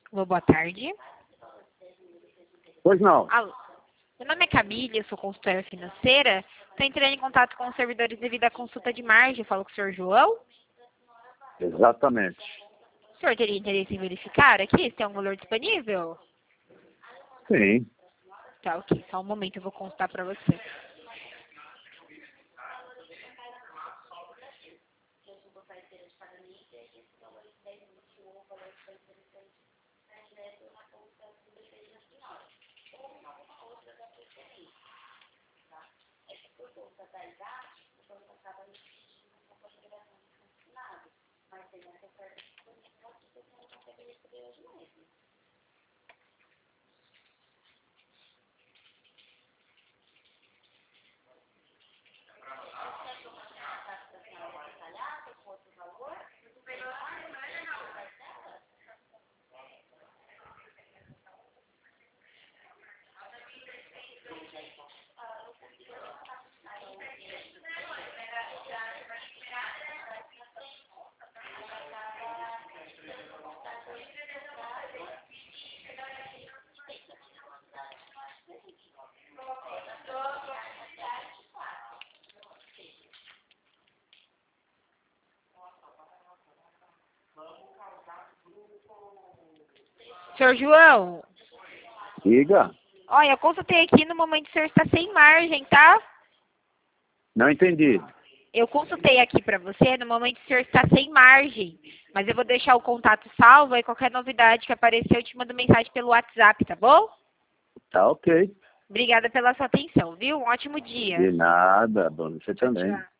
Alô, boa tarde. Pois não. Alô. Meu nome é Camille, eu sou consultora financeira. Estou entrando em contato com os servidores devido à consulta de margem. Eu falo com o senhor João. Exatamente. O senhor teria interesse em verificar aqui se tem um valor disponível? Sim. Tá, ok. Só um momento, eu vou consultar para você. Senhor João, Diga. olha, eu consultei aqui, no momento o senhor está sem margem, tá? Não entendi. Eu consultei aqui para você, no momento o senhor está sem margem. Mas eu vou deixar o contato salvo e qualquer novidade que aparecer eu te mando mensagem pelo WhatsApp, tá bom? Tá ok. Obrigada pela sua atenção, viu? Um ótimo dia. De nada, Bruno. Você Tchau, também. tchau.